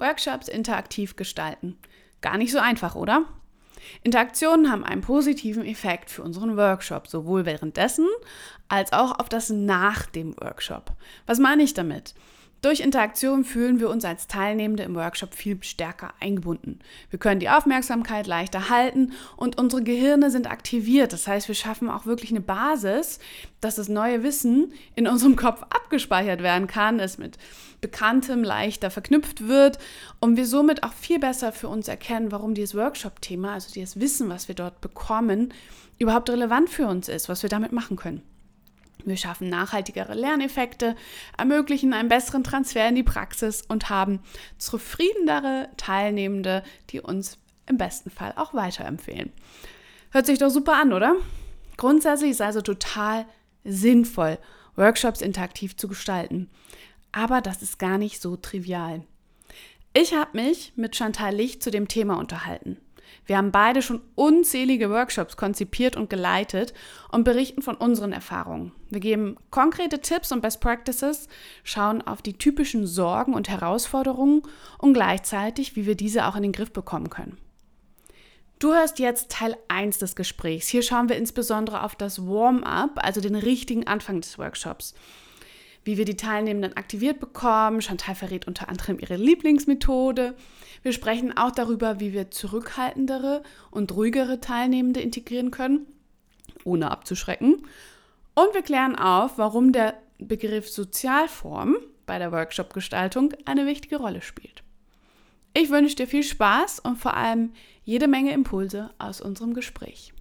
Workshops interaktiv gestalten. Gar nicht so einfach, oder? Interaktionen haben einen positiven Effekt für unseren Workshop, sowohl währenddessen als auch auf das nach dem Workshop. Was meine ich damit? Durch Interaktion fühlen wir uns als Teilnehmende im Workshop viel stärker eingebunden. Wir können die Aufmerksamkeit leichter halten und unsere Gehirne sind aktiviert. Das heißt, wir schaffen auch wirklich eine Basis, dass das neue Wissen in unserem Kopf abgespeichert werden kann, es mit Bekanntem leichter verknüpft wird und wir somit auch viel besser für uns erkennen, warum dieses Workshop-Thema, also dieses Wissen, was wir dort bekommen, überhaupt relevant für uns ist, was wir damit machen können. Wir schaffen nachhaltigere Lerneffekte, ermöglichen einen besseren Transfer in die Praxis und haben zufriedenere Teilnehmende, die uns im besten Fall auch weiterempfehlen. Hört sich doch super an, oder? Grundsätzlich ist es also total sinnvoll, Workshops interaktiv zu gestalten. Aber das ist gar nicht so trivial. Ich habe mich mit Chantal Licht zu dem Thema unterhalten. Wir haben beide schon unzählige Workshops konzipiert und geleitet und berichten von unseren Erfahrungen. Wir geben konkrete Tipps und Best Practices, schauen auf die typischen Sorgen und Herausforderungen und gleichzeitig, wie wir diese auch in den Griff bekommen können. Du hörst jetzt Teil 1 des Gesprächs. Hier schauen wir insbesondere auf das Warm-up, also den richtigen Anfang des Workshops. Wie wir die Teilnehmenden aktiviert bekommen. Chantal verrät unter anderem ihre Lieblingsmethode. Wir sprechen auch darüber, wie wir zurückhaltendere und ruhigere Teilnehmende integrieren können, ohne abzuschrecken. Und wir klären auf, warum der Begriff Sozialform bei der Workshop-Gestaltung eine wichtige Rolle spielt. Ich wünsche dir viel Spaß und vor allem jede Menge Impulse aus unserem Gespräch.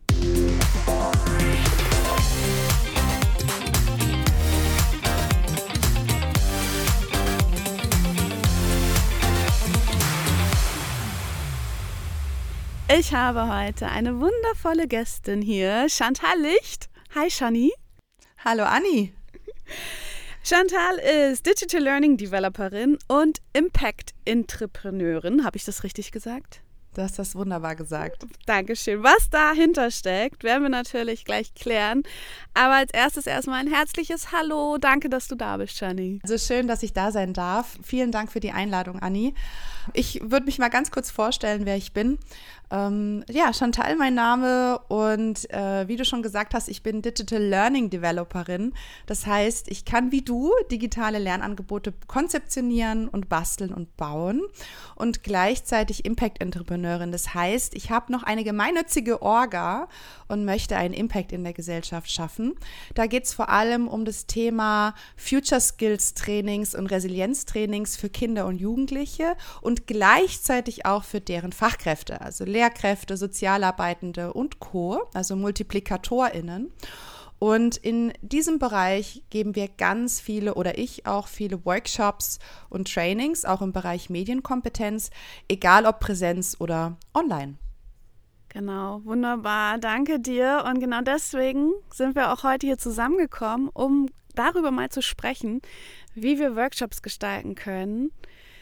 Ich habe heute eine wundervolle Gästin hier, Chantal Licht. Hi Shani. Hallo Anni. Chantal ist Digital Learning Developerin und Impact Entrepreneurin. Habe ich das richtig gesagt? Du hast das wunderbar gesagt. Dankeschön. Was dahinter steckt, werden wir natürlich gleich klären. Aber als erstes erstmal ein herzliches Hallo. Danke, dass du da bist, Shani. Also schön, dass ich da sein darf. Vielen Dank für die Einladung, Anni. Ich würde mich mal ganz kurz vorstellen, wer ich bin. Chantal mein Name und wie du schon gesagt hast, ich bin Digital Learning Developerin. Das heißt, ich kann wie du digitale Lernangebote konzeptionieren und basteln und bauen und gleichzeitig Impact Entrepreneurin. Das heißt, ich habe noch eine gemeinnützige Orga und möchte einen Impact in der Gesellschaft schaffen. Da geht es vor allem um das Thema Future Skills Trainings und Resilienztrainings für Kinder und Jugendliche und gleichzeitig auch für deren Fachkräfte, also Lehrkräfte, Sozialarbeitende und Co., also MultiplikatorInnen. Und in diesem Bereich geben wir ganz viele oder ich auch viele Workshops und Trainings, auch im Bereich Medienkompetenz, egal ob Präsenz oder online. Genau, wunderbar, danke dir. Und genau deswegen sind wir auch heute hier zusammengekommen, um darüber mal zu sprechen, wie wir Workshops gestalten können.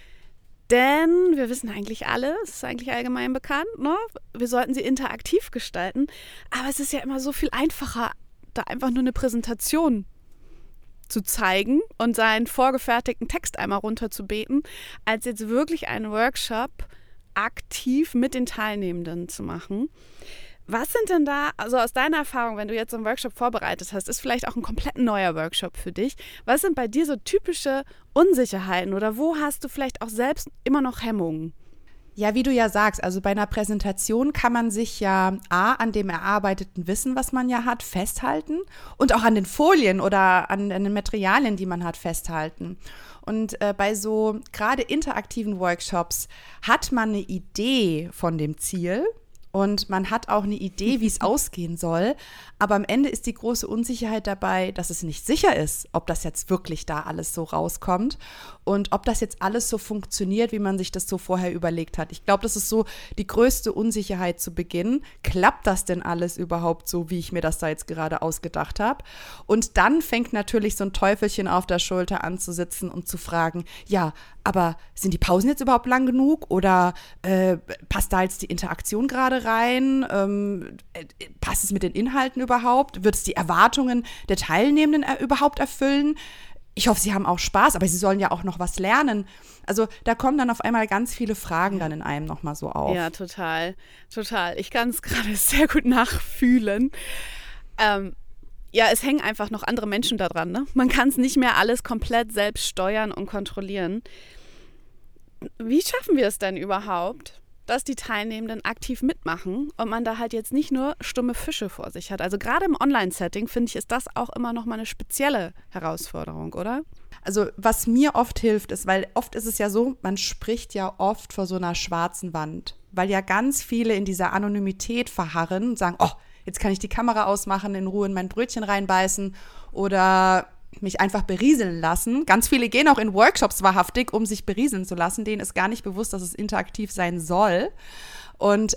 Denn wir wissen eigentlich alle, es ist eigentlich allgemein bekannt, ne? Wir sollten sie interaktiv gestalten, aber es ist ja immer so viel einfacher, da einfach nur eine Präsentation zu zeigen und seinen vorgefertigten Text einmal runterzubeten, als jetzt wirklich einen Workshop aktiv mit den Teilnehmenden zu machen. Was sind denn da, also aus deiner Erfahrung, wenn du jetzt so einen Workshop vorbereitet hast, ist vielleicht auch ein komplett neuer Workshop für dich. Was sind bei dir so typische Unsicherheiten oder wo hast du vielleicht auch selbst immer noch Hemmungen? Ja, wie du ja sagst, also bei einer Präsentation kann man sich ja an dem erarbeiteten Wissen, was man ja hat, festhalten und auch an den Folien oder an den Materialien, die man hat, festhalten. Und bei so gerade interaktiven Workshops hat man eine Idee von dem Ziel. Und man hat auch eine Idee, wie es ausgehen soll. Aber am Ende ist die große Unsicherheit dabei, dass es nicht sicher ist, ob das jetzt wirklich da alles so rauskommt und ob das jetzt alles so funktioniert, wie man sich das so vorher überlegt hat. Ich glaube, das ist so die größte Unsicherheit zu Beginn. Klappt das denn alles überhaupt so, wie ich mir das da jetzt gerade ausgedacht habe? Und dann fängt natürlich so ein Teufelchen auf der Schulter an zu sitzen und zu fragen, ja, aber sind die Pausen jetzt überhaupt lang genug oder passt da jetzt die Interaktion gerade rein? Passt es mit den Inhalten überhaupt? Wird es die Erwartungen der Teilnehmenden überhaupt erfüllen? ich hoffe, Sie haben auch Spaß, aber Sie sollen ja auch noch was lernen. Also da kommen dann auf einmal ganz viele Fragen dann in einem nochmal so auf. Ja, total, total. Ich kann es gerade sehr gut nachfühlen. Ja, es hängen einfach noch andere Menschen da dran. Ne? Man kann es nicht mehr alles komplett selbst steuern und kontrollieren. Wie schaffen wir es denn überhaupt, dass die Teilnehmenden aktiv mitmachen und man da halt jetzt nicht nur stumme Fische vor sich hat? Also gerade im Online-Setting, finde ich, ist das auch immer noch mal eine spezielle Herausforderung, oder? Also was mir oft hilft, ist, weil oft ist es ja so, man spricht ja oft vor so einer schwarzen Wand, weil ja ganz viele in dieser Anonymität verharren und sagen, oh, jetzt kann ich die Kamera ausmachen, in Ruhe in mein Brötchen reinbeißen oder mich einfach berieseln lassen. Ganz viele gehen auch in Workshops wahrhaftig, um sich berieseln zu lassen. Denen ist gar nicht bewusst, dass es interaktiv sein soll. Und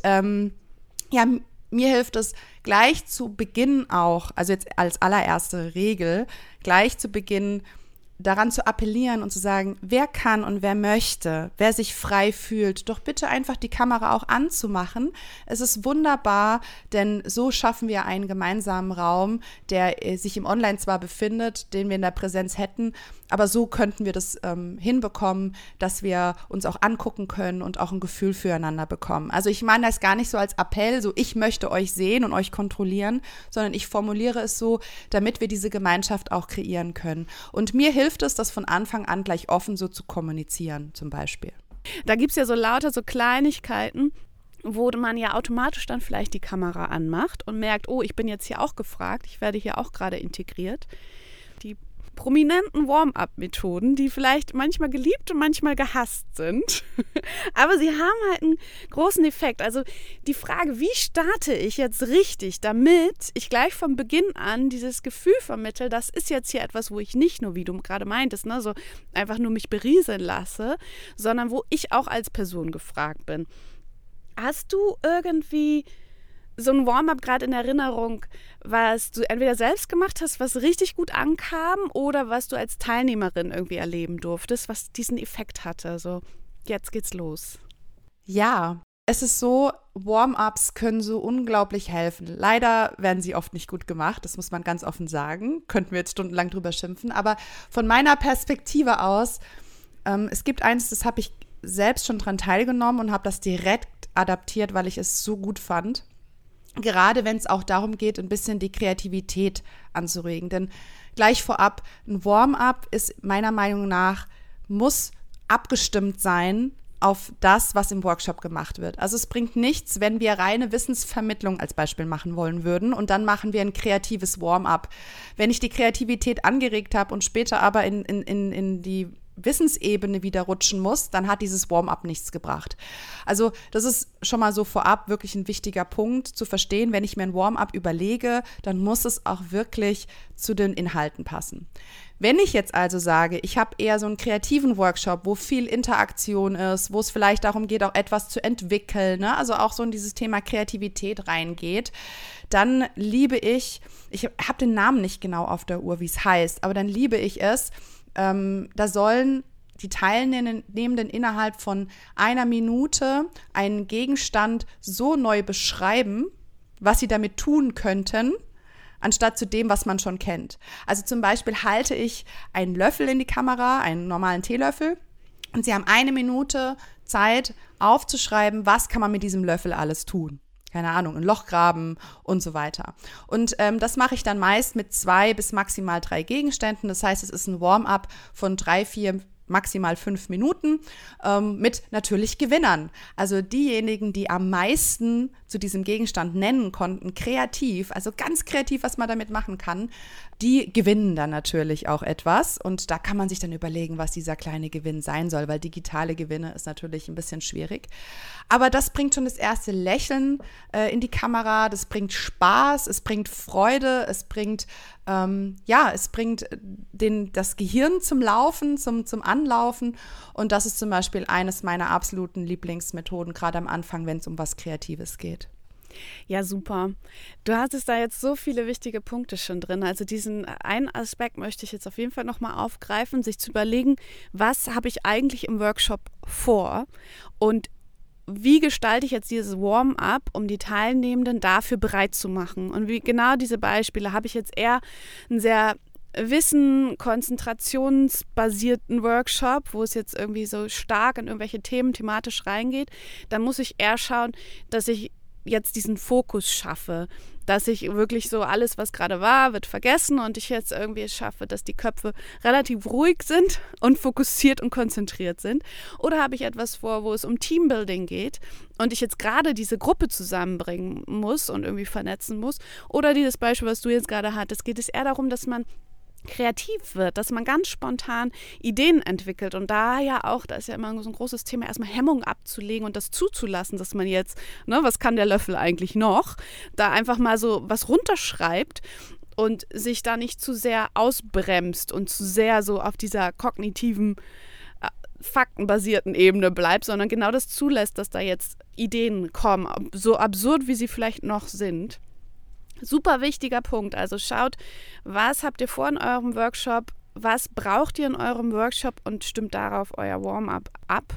ja, mir hilft es gleich zu Beginn auch, also jetzt als allererste Regel, gleich zu Beginn daran zu appellieren und zu sagen, wer kann und wer möchte, wer sich frei fühlt, doch bitte einfach die Kamera auch anzumachen. Es ist wunderbar, denn so schaffen wir einen gemeinsamen Raum, der sich im Online zwar befindet, den wir in der Präsenz hätten, aber so könnten wir das hinbekommen, dass wir uns auch angucken können und auch ein Gefühl füreinander bekommen. Also ich meine das gar nicht so als Appell, so ich möchte euch sehen und euch kontrollieren, sondern ich formuliere es so, damit wir diese Gemeinschaft auch kreieren können. Und mir hilft es, das von Anfang an gleich offen so zu kommunizieren, zum Beispiel. Da gibt es ja so lauter so Kleinigkeiten, wo man ja automatisch dann vielleicht die Kamera anmacht und merkt, oh, ich bin jetzt hier auch gefragt, ich werde hier auch gerade integriert. Die prominenten Warm-up-Methoden, die vielleicht manchmal geliebt und manchmal gehasst sind. Aber sie haben halt einen großen Effekt. Also die Frage, wie starte ich jetzt richtig, damit ich gleich von Beginn an dieses Gefühl vermittle, das ist jetzt hier etwas, wo ich nicht nur, wie du gerade meintest, ne, so einfach nur mich berieseln lasse, sondern wo ich auch als Person gefragt bin. Hast du irgendwie so ein Warm-up gerade in Erinnerung, was du entweder selbst gemacht hast, was richtig gut ankam oder was du als Teilnehmerin irgendwie erleben durftest, was diesen Effekt hatte? So, jetzt geht's los. Ja, es ist so, Warm-ups können so unglaublich helfen. Leider werden sie oft nicht gut gemacht, das muss man ganz offen sagen. Könnten wir jetzt stundenlang drüber schimpfen. Aber von meiner Perspektive aus, es gibt eins, das habe ich selbst schon dran teilgenommen und habe das direkt adaptiert, weil ich es so gut fand. Gerade wenn es auch darum geht, ein bisschen die Kreativität anzuregen. Denn gleich vorab, ein Warm-up ist meiner Meinung nach, muss abgestimmt sein auf das, was im Workshop gemacht wird. Also es bringt nichts, wenn wir reine Wissensvermittlung als Beispiel machen wollen würden und dann machen wir ein kreatives Warm-up. Wenn ich die Kreativität angeregt habe und später aber in die Wissensebene wieder rutschen muss, dann hat dieses Warm-up nichts gebracht. Also das ist schon mal so vorab wirklich ein wichtiger Punkt zu verstehen, wenn ich mir ein Warm-up überlege, dann muss es auch wirklich zu den Inhalten passen. Wenn ich jetzt also sage, ich habe eher so einen kreativen Workshop, wo viel Interaktion ist, wo es vielleicht darum geht, auch etwas zu entwickeln, ne? Also auch so in dieses Thema Kreativität reingeht, dann liebe ich habe den Namen nicht genau auf der Uhr, wie es heißt, aber dann liebe ich es, da sollen die Teilnehmenden innerhalb von 1 Minute einen Gegenstand so neu beschreiben, was sie damit tun könnten, anstatt zu dem, was man schon kennt. Also zum Beispiel halte ich einen Löffel in die Kamera, einen normalen Teelöffel, und sie haben 1 Minute Zeit aufzuschreiben, was kann man mit diesem Löffel alles tun. Keine Ahnung, ein Loch graben und so weiter. Und das mache ich dann meist mit 2 bis maximal 3 Gegenständen. Das heißt, es ist ein Warm-up von 3, 4, maximal 5 Minuten mit natürlich Gewinnern. Also diejenigen, die am meisten zu diesem Gegenstand nennen konnten, kreativ, also ganz kreativ, was man damit machen kann, die gewinnen dann natürlich auch etwas. Und da kann man sich dann überlegen, was dieser kleine Gewinn sein soll, weil digitale Gewinne ist natürlich ein bisschen schwierig. Aber das bringt schon das erste Lächeln in die Kamera, das bringt Spaß, es bringt Freude, es bringt das Gehirn zum Laufen, zum Anlaufen. Und das ist zum Beispiel eines meiner absoluten Lieblingsmethoden, gerade am Anfang, wenn es um was Kreatives geht. Ja, super. Du hattest da jetzt so viele wichtige Punkte schon drin. Also diesen einen Aspekt möchte ich jetzt auf jeden Fall nochmal aufgreifen, sich zu überlegen, was habe ich eigentlich im Workshop vor und wie gestalte ich jetzt dieses Warm-up, um die Teilnehmenden dafür bereit zu machen? Und wie genau diese Beispiele habe ich jetzt eher ein sehr Wissen, konzentrationsbasierten Workshop, wo es jetzt irgendwie so stark in irgendwelche Themen thematisch reingeht, dann muss ich eher schauen, dass ich jetzt diesen Fokus schaffe, dass ich wirklich so alles, was gerade war, wird vergessen und ich jetzt irgendwie es schaffe, dass die Köpfe relativ ruhig sind und fokussiert und konzentriert sind. Oder habe ich etwas vor, wo es um Teambuilding geht und ich jetzt gerade diese Gruppe zusammenbringen muss und irgendwie vernetzen muss. Oder dieses Beispiel, was du jetzt gerade hattest, geht es eher darum, dass man kreativ wird, dass man ganz spontan Ideen entwickelt und da ist ja immer so ein großes Thema, erstmal Hemmungen abzulegen und das zuzulassen, dass man jetzt, was kann der Löffel eigentlich noch, da einfach mal so was runterschreibt und sich da nicht zu sehr ausbremst und zu sehr so auf dieser kognitiven, faktenbasierten Ebene bleibt, sondern genau das zulässt, dass da jetzt Ideen kommen, so absurd, wie sie vielleicht noch sind. Super wichtiger Punkt. Also schaut, was habt ihr vor in eurem Workshop, was braucht ihr in eurem Workshop und stimmt darauf euer Warm-up ab.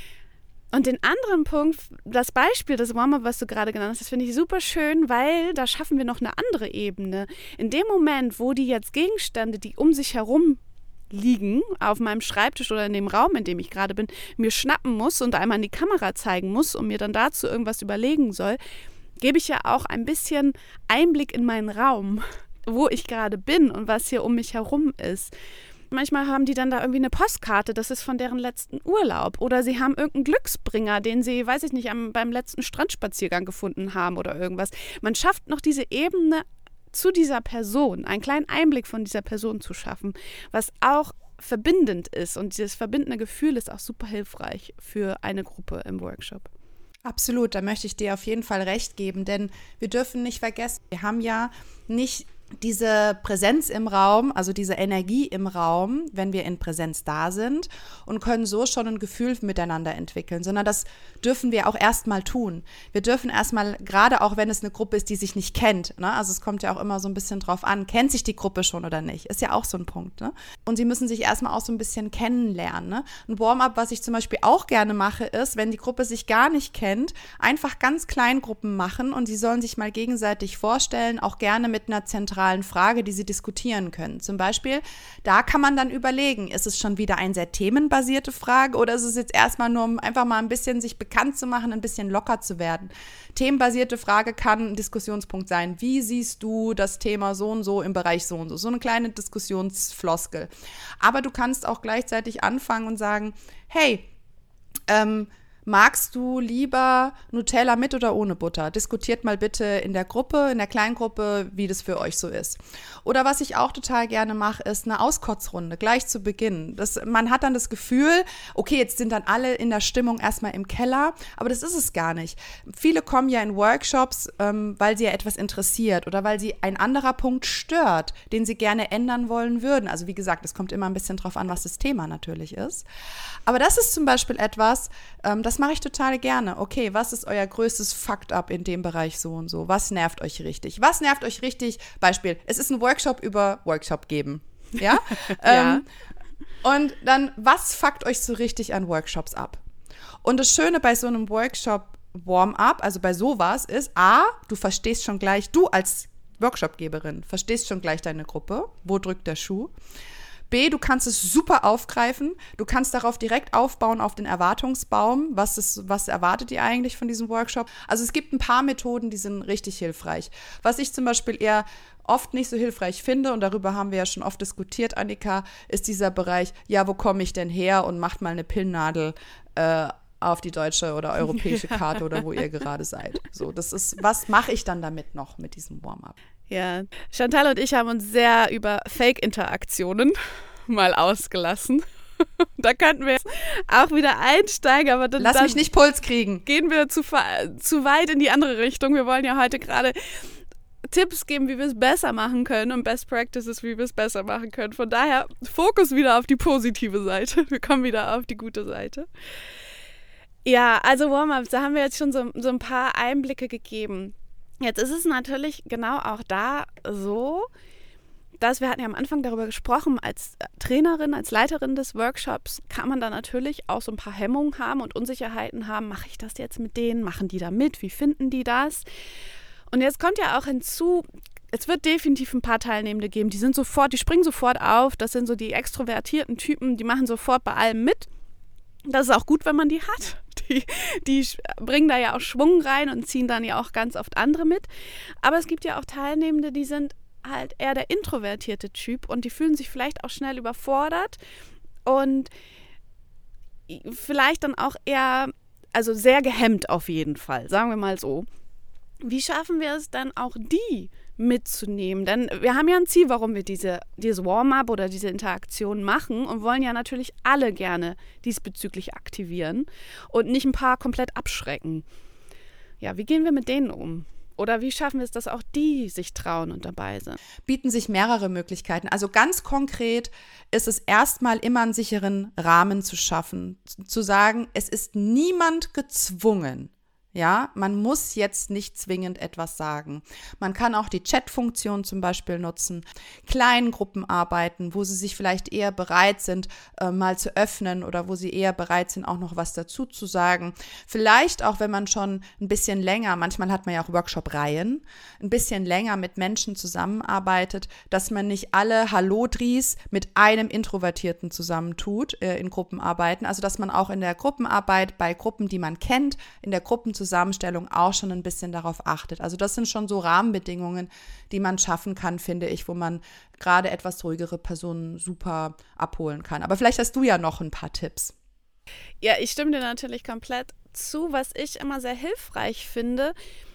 Und den anderen Punkt, das Beispiel des Warm-up, was du gerade genannt hast, das finde ich super schön, weil da schaffen wir noch eine andere Ebene. In dem Moment, wo die jetzt Gegenstände, die um sich herum liegen, auf meinem Schreibtisch oder in dem Raum, in dem ich gerade bin, mir schnappen muss und einmal in die Kamera zeigen muss und mir dann dazu irgendwas überlegen soll, gebe ich ja auch ein bisschen Einblick in meinen Raum, wo ich gerade bin und was hier um mich herum ist. Manchmal haben die dann da irgendwie eine Postkarte, das ist von deren letzten Urlaub. Oder sie haben irgendeinen Glücksbringer, den sie, weiß ich nicht, beim letzten Strandspaziergang gefunden haben oder irgendwas. Man schafft noch diese Ebene zu dieser Person, einen kleinen Einblick von dieser Person zu schaffen, was auch verbindend ist. Und dieses verbindende Gefühl ist auch super hilfreich für eine Gruppe im Workshop. Absolut, da möchte ich dir auf jeden Fall recht geben, denn wir dürfen nicht vergessen, wir haben ja nicht diese Präsenz im Raum, also diese Energie im Raum, wenn wir in Präsenz da sind und können so schon ein Gefühl miteinander entwickeln, sondern das dürfen wir auch erstmal tun. Wir dürfen erstmal, gerade auch wenn es eine Gruppe ist, die sich nicht kennt, ne? Also es kommt ja auch immer so ein bisschen drauf an, kennt sich die Gruppe schon oder nicht, ist ja auch so ein Punkt, ne? Und sie müssen sich erstmal auch so ein bisschen kennenlernen, ne? Ein Warm-up, was ich zum Beispiel auch gerne mache, ist, wenn die Gruppe sich gar nicht kennt, einfach ganz Kleingruppen machen und sie sollen sich mal gegenseitig vorstellen, auch gerne mit einer zentralen Frage, die sie diskutieren können. Zum Beispiel, da kann man dann überlegen, ist es schon wieder eine sehr themenbasierte Frage oder ist es jetzt erstmal nur, um einfach mal ein bisschen sich bekannt zu machen, ein bisschen locker zu werden. Themenbasierte Frage kann ein Diskussionspunkt sein. Wie siehst du das Thema so und so im Bereich so und so? So eine kleine Diskussionsfloskel. Aber du kannst auch gleichzeitig anfangen und sagen, hey, magst du lieber Nutella mit oder ohne Butter? Diskutiert mal bitte in der Gruppe, in der Kleingruppe, wie das für euch so ist. Oder was ich auch total gerne mache, ist eine Auskotzrunde, gleich zu Beginn. Man hat dann das Gefühl, okay, jetzt sind dann alle in der Stimmung erstmal im Keller, aber das ist es gar nicht. Viele kommen ja in Workshops, weil sie ja etwas interessiert oder weil sie ein anderer Punkt stört, den sie gerne ändern wollen würden. Also wie gesagt, es kommt immer ein bisschen drauf an, was das Thema natürlich ist. Aber das ist zum Beispiel etwas, das mache ich total gerne. Okay, was ist euer größtes Fucked-up in dem Bereich so und so? Was nervt euch richtig? Was nervt euch richtig? Beispiel, es ist ein Workshop über Workshop geben. Ja? Ja. Und dann, was fuckt euch so richtig an Workshops ab? Und das Schöne bei so einem Workshop Warm-up, also bei sowas ist, du verstehst schon gleich, du als Workshopgeberin verstehst schon gleich deine Gruppe. Wo drückt der Schuh? B, du kannst es super aufgreifen, du kannst darauf direkt aufbauen auf den Erwartungsbaum, was erwartet ihr eigentlich von diesem Workshop? Also es gibt ein paar Methoden, die sind richtig hilfreich. Was ich zum Beispiel eher oft nicht so hilfreich finde, und darüber haben wir ja schon oft diskutiert, Annika, ist dieser Bereich, ja, wo komme ich denn her und macht mal eine Pinnnadel auf die deutsche oder europäische Karte oder wo ihr gerade seid. So, das ist, was mache ich dann damit noch mit diesem Warm-up? Ja, Chantal und ich haben uns sehr über Fake-Interaktionen mal ausgelassen. Da könnten wir auch wieder einsteigen, aber dann Lass mich nicht Puls kriegen. Gehen wir zu weit in die andere Richtung. Wir wollen ja heute gerade Tipps geben, wie wir es besser machen können und Best Practices, wie wir es besser machen können. Von daher Fokus wieder auf die positive Seite. Wir kommen wieder auf die gute Seite. Ja, also Warm-ups, da haben wir jetzt schon so ein paar Einblicke gegeben. Jetzt ist es natürlich genau auch da so, dass wir hatten ja am Anfang darüber gesprochen, als Trainerin, als Leiterin des Workshops kann man da natürlich auch so ein paar Hemmungen haben und Unsicherheiten haben. Mache ich das jetzt mit denen? Machen die da mit? Wie finden die das? Und jetzt kommt ja auch hinzu, es wird definitiv ein paar Teilnehmende geben, die springen sofort auf. Das sind so die extrovertierten Typen, die machen sofort bei allem mit. Das ist auch gut, wenn man die hat. Die bringen da ja auch Schwung rein und ziehen dann ja auch ganz oft andere mit. Aber es gibt ja auch Teilnehmende, die sind halt eher der introvertierte Typ und die fühlen sich vielleicht auch schnell überfordert und vielleicht dann auch eher, also sehr gehemmt auf jeden Fall, sagen wir mal so. Wie schaffen wir es dann auch, die mitzunehmen? Denn wir haben ja ein Ziel, warum wir dieses Warm-up oder diese Interaktion machen und wollen ja natürlich alle gerne diesbezüglich aktivieren und nicht ein paar komplett abschrecken. Ja, wie gehen wir mit denen um? Oder wie schaffen wir es, dass auch die sich trauen und dabei sind? Bieten sich mehrere Möglichkeiten. Also ganz konkret ist es erstmal immer einen sicheren Rahmen zu schaffen. Zu sagen, es ist niemand gezwungen. Ja, man muss jetzt nicht zwingend etwas sagen. Man kann auch die Chat-Funktion zum Beispiel nutzen, Kleingruppenarbeiten, wo sie sich vielleicht eher bereit sind, mal zu öffnen oder wo sie eher bereit sind, auch noch was dazu zu sagen. Vielleicht auch, wenn man schon ein bisschen länger, manchmal hat man ja auch Workshop-Reihen, ein bisschen länger mit Menschen zusammenarbeitet, dass man nicht alle Hallodris mit einem Introvertierten zusammentut in Gruppenarbeiten. Also, dass man auch in der Gruppenarbeit bei Gruppen, die man kennt, in der Gruppenzusammenstellung auch schon ein bisschen darauf achtet. Also das sind schon so Rahmenbedingungen, die man schaffen kann, finde ich, wo man gerade etwas ruhigere Personen super abholen kann. Aber vielleicht hast du ja noch ein paar Tipps. Ja, ich stimme dir natürlich komplett zu. Was ich immer sehr hilfreich finde,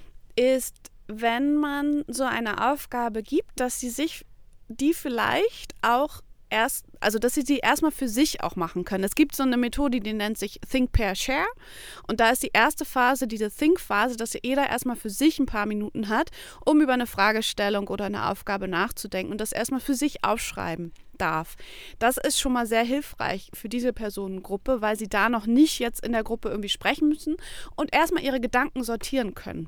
ist, wenn man so eine Aufgabe gibt, dass sie sich die vielleicht auch dass sie erstmal für sich auch machen können. Es gibt so eine Methode, die nennt sich Think, Pair, Share. Und da ist die erste Phase, diese Think-Phase, dass jeder erstmal für sich ein paar Minuten hat, um über eine Fragestellung oder eine Aufgabe nachzudenken und das erstmal für sich aufschreiben darf. Das ist schon mal sehr hilfreich für diese Personengruppe, weil sie da noch nicht jetzt in der Gruppe irgendwie sprechen müssen und erstmal ihre Gedanken sortieren können.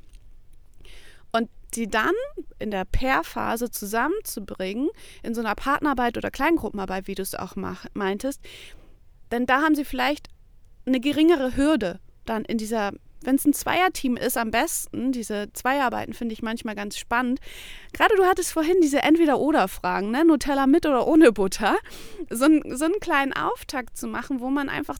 Und die dann in der Pair-Phase zusammenzubringen, in so einer Partnerarbeit oder Kleingruppenarbeit, wie du es auch meintest, denn da haben sie vielleicht eine geringere Hürde dann in dieser, wenn es ein Zweierteam ist, am besten, diese Zweierarbeiten finde ich manchmal ganz spannend. Gerade du hattest vorhin diese Entweder-oder-Fragen, ne? Nutella mit oder ohne Butter, so einen kleinen Auftakt zu machen, wo man einfach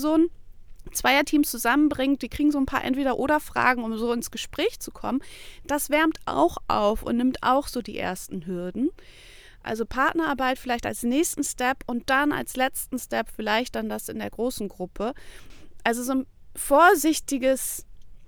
Zweierteams zusammenbringt, die kriegen so ein paar Entweder-oder-Fragen, um so ins Gespräch zu kommen. Das wärmt auch auf und nimmt auch so die ersten Hürden. Also Partnerarbeit vielleicht als nächsten Step und dann als letzten Step vielleicht dann das in der großen Gruppe. Also so ein vorsichtiges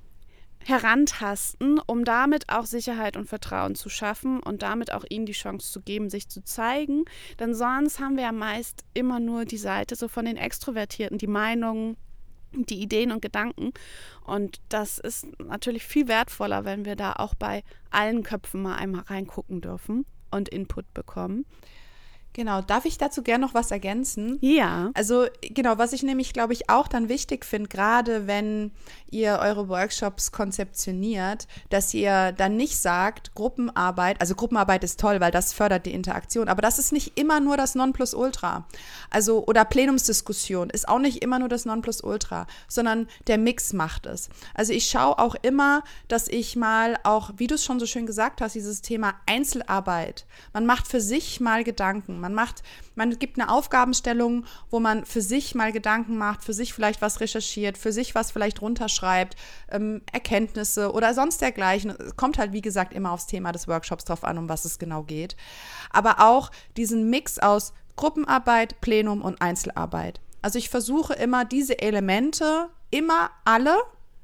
Herantasten, um damit auch Sicherheit und Vertrauen zu schaffen und damit auch ihnen die Chance zu geben, sich zu zeigen. Denn sonst haben wir ja meist immer nur die Seite so von den Extrovertierten, die Meinungen, die Ideen und Gedanken. Und das ist natürlich viel wertvoller, wenn wir da auch bei allen Köpfen mal einmal reingucken dürfen und Input bekommen. Genau, darf ich dazu gerne noch was ergänzen? Ja. Also genau, was ich nämlich, glaube ich, auch dann wichtig finde, gerade wenn ihr eure Workshops konzeptioniert, dass ihr dann nicht sagt, Gruppenarbeit ist toll, weil das fördert die Interaktion, aber das ist nicht immer nur das Nonplusultra. Also, oder Plenumsdiskussion ist auch nicht immer nur das Nonplusultra, sondern der Mix macht es. Also ich schaue auch immer, dass ich mal auch, wie du es schon so schön gesagt hast, dieses Thema Einzelarbeit, man macht für sich mal Gedanken. Man gibt eine Aufgabenstellung, wo man für sich mal Gedanken macht, für sich vielleicht was recherchiert, für sich was vielleicht runterschreibt, Erkenntnisse oder sonst dergleichen. Es kommt halt, wie gesagt, immer aufs Thema des Workshops drauf an, um was es genau geht. Aber auch diesen Mix aus Gruppenarbeit, Plenum und Einzelarbeit. Also ich versuche immer, diese Elemente immer alle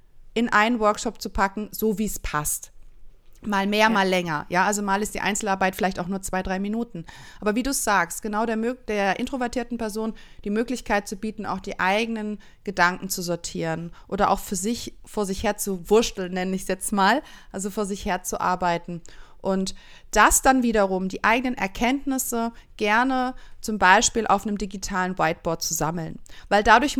in einen Workshop zu packen, so wie es passt. Mal mehr, mal länger. Ja, also mal ist die Einzelarbeit vielleicht auch nur 2-3 Minuten. Aber wie du es sagst, genau der introvertierten Person die Möglichkeit zu bieten, auch die eigenen Gedanken zu sortieren oder auch vor sich her zu wursteln, nenne ich es jetzt mal, also vor sich her zu arbeiten. Und das dann wiederum, die eigenen Erkenntnisse gerne zum Beispiel auf einem digitalen Whiteboard zu sammeln. Weil dadurch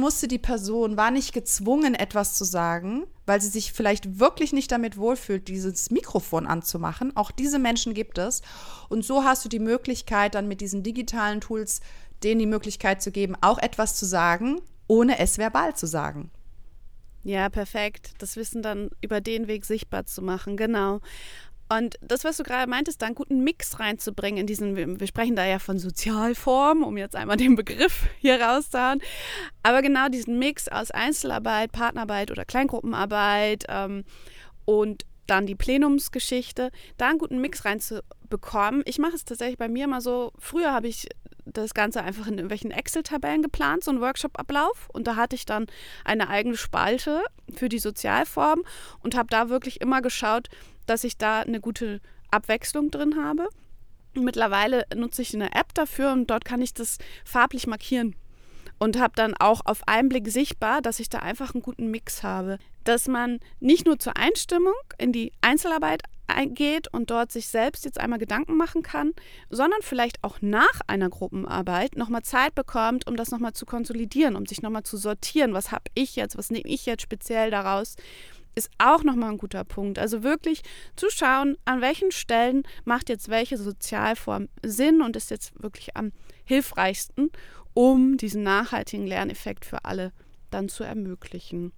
war nicht gezwungen, etwas zu sagen, weil sie sich vielleicht wirklich nicht damit wohlfühlt, dieses Mikrofon anzumachen. Auch diese Menschen gibt es. Und so hast du die Möglichkeit, dann mit diesen digitalen Tools denen die Möglichkeit zu geben, auch etwas zu sagen, ohne es verbal zu sagen. Ja, perfekt. Das Wissen dann über den Weg sichtbar zu machen, genau. Und das, was du gerade meintest, da einen guten Mix reinzubringen in wir sprechen da ja von Sozialform, um jetzt einmal den Begriff hier rauszuhauen, aber genau diesen Mix aus Einzelarbeit, Partnerarbeit oder Kleingruppenarbeit und dann die Plenumsgeschichte, da einen guten Mix reinzubekommen. Ich mache es tatsächlich bei mir immer so, früher habe ich das Ganze einfach in irgendwelchen Excel-Tabellen geplant, so einen Workshop-Ablauf. Und da hatte ich dann eine eigene Spalte für die Sozialform und habe da wirklich immer geschaut, dass ich da eine gute Abwechslung drin habe. Mittlerweile nutze ich eine App dafür und dort kann ich das farblich markieren. Und habe dann auch auf einen Blick sichtbar, dass ich da einfach einen guten Mix habe. Dass man nicht nur zur Einstimmung in die Einzelarbeit geht und dort sich selbst jetzt einmal Gedanken machen kann, sondern vielleicht auch nach einer Gruppenarbeit nochmal Zeit bekommt, um das nochmal zu konsolidieren, um sich nochmal zu sortieren. Was habe ich jetzt, was nehme ich jetzt speziell daraus? Ist auch nochmal ein guter Punkt. Also wirklich zu schauen, an welchen Stellen macht jetzt welche Sozialform Sinn und ist jetzt wirklich am hilfreichsten, um diesen nachhaltigen Lerneffekt für alle dann zu ermöglichen.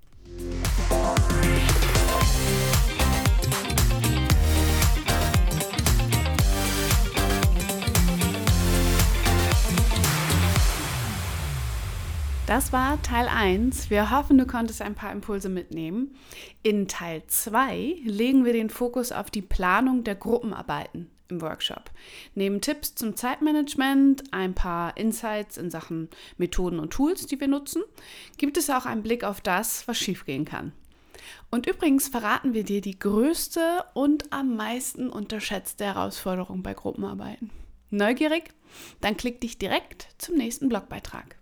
Das war Teil 1. Wir hoffen, du konntest ein paar Impulse mitnehmen. In Teil 2 legen wir den Fokus auf die Planung der Gruppenarbeiten im Workshop. Neben Tipps zum Zeitmanagement, ein paar Insights in Sachen Methoden und Tools, die wir nutzen, gibt es auch einen Blick auf das, was schiefgehen kann. Und übrigens verraten wir dir die größte und am meisten unterschätzte Herausforderung bei Gruppenarbeiten. Neugierig? Dann klick dich direkt zum nächsten Blogbeitrag.